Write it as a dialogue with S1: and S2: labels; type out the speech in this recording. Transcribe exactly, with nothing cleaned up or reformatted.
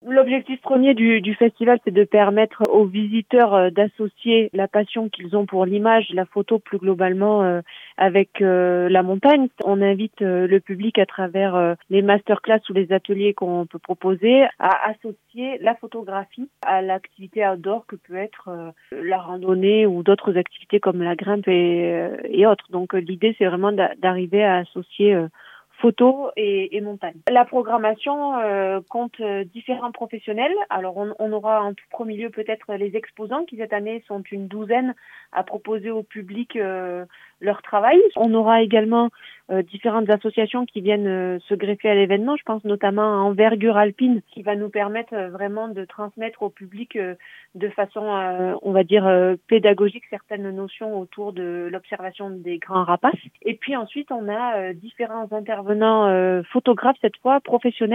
S1: L'objectif premier du, du festival, c'est de permettre aux visiteurs euh, d'associer la passion qu'ils ont pour l'image, la photo plus globalement, euh, avec euh, la montagne. On invite euh, le public à travers euh, les masterclass ou les ateliers qu'on peut proposer à associer la photographie à l'activité outdoor que peut être euh, la randonnée ou d'autres activités comme la grimpe et, euh, et autres. Donc euh, l'idée, c'est vraiment d'a- d'arriver à associer euh, photo et, et montagne. La programmation euh, compte euh, différents professionnels. Alors on, on aura en tout premier lieu peut-être les exposants qui cette année sont une douzaine à proposer au public euh, leur travail. On aura également euh, différentes associations qui viennent euh, se greffer à l'événement. Je pense notamment à Envergure Alpine qui va nous permettre euh, vraiment de transmettre au public euh, de façon, euh, on va dire, euh, pédagogique certaines notions autour de l'observation des grands rapaces. Et puis ensuite, on a euh, différents intervenants euh, photographes, cette fois professionnels,